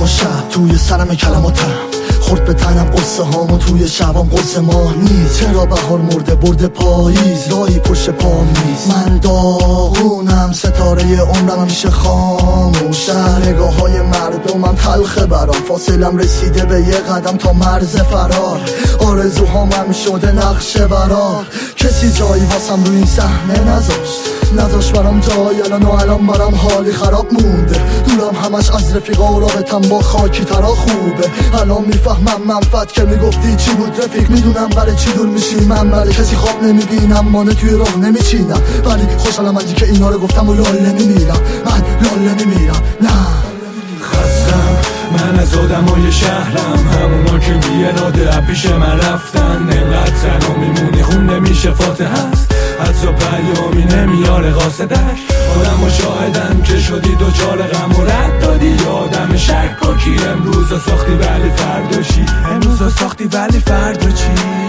و شب توی سرم کلماتم خورد به تنم قصه هامو توی شبام قصه ماه نیست. چرا بهار مرده برده پاییز راهی پشت پام نیست. من داغونم ستاره عمرم همیشه خاموش. نگاه های مردمم تلخه برام فاصلم رسیده به یه قدم تا مرز فرار. آرزوهامم شده نقشه برار. کسی جایی واسم رو این صحنه نذاش برام جای الان برام حالی خراب مونده. دورم همش از رفیقا و رابطم با خاکی ترا خوبه. الان میفهمم منفعت که میگفتی چی بود رفیق. میدونم برای چی دور میشی من برای کسی خواب نمیبینم مانه توی راه نمیچینم. ولی خوشحالم از که اینا رو گفتم و لاله نمیمیرم. من لاله نمیمیرم نه. خستم من از آدمای شهرم همونا که بی اراده پیش من رفتن. نقدر تنها میمونی خون نمیشه فاتحه هست حتی پیامی نمیاره قاصدش. آدم و شاهدن که شدی دوچار غم و رد دادی یادم شکاکی. امروز ساختی ولی فردا چی؟ امروز ساختی ولی فردا چی؟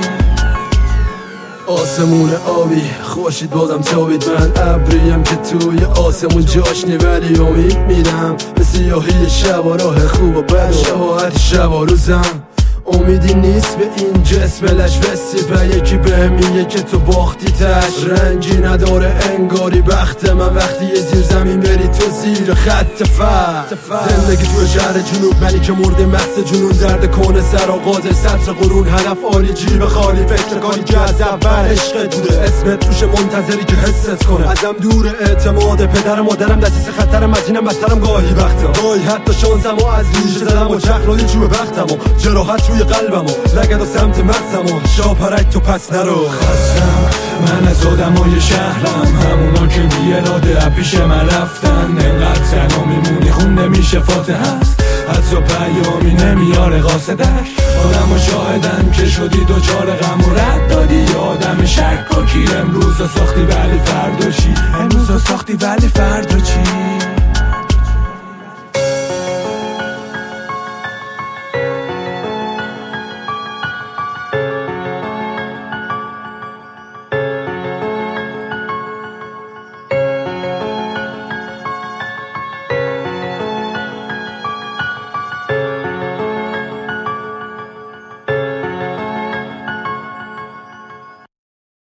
آسمون آبی خوشید بازم تابید. من ابریم که توی آسمون جاشنی ولی امید میدم به سیاهی شب و راه خوب و بد و شباهت شب و روزم. امیدی نیست به این جسم لشوستی به یکی به میگه که تو باختی تش. رنگی نداره انگاری بخت من وقتی یه زیر زمین بری تو زیر خط فر. زندگی توی شهر جنوب منی که مرده مست جنون درد کنه سر آغاز سطر قرون. هدف عالی جیب خالی فکر کاری که از اول عشقت بوده. اسمت روش منتظری که حست کنه ازم دور اعتماد پدر مادرم دستیس خطرم از اینم بدترم گاهی وقتا. گاهی حتی شانسم و از ریشه زدم و چخلای چوب بختم و جراحت روی قلبم و لگد و سمت مغزم و شاپرک تو پس نرو. خستم من از آدمای شهرم همونا که بی اراده پیش من رفتن. نقدر تنها میمونی خون نمیشه فاتحه هست حتی پیامی نمیاره قاصدش. آدم و شاهدن که شدی دوچار غم و رد دادی یادم شکاکی. امروز ساختی ولی فردا چی؟ امروز ساختی ولی فردا چی؟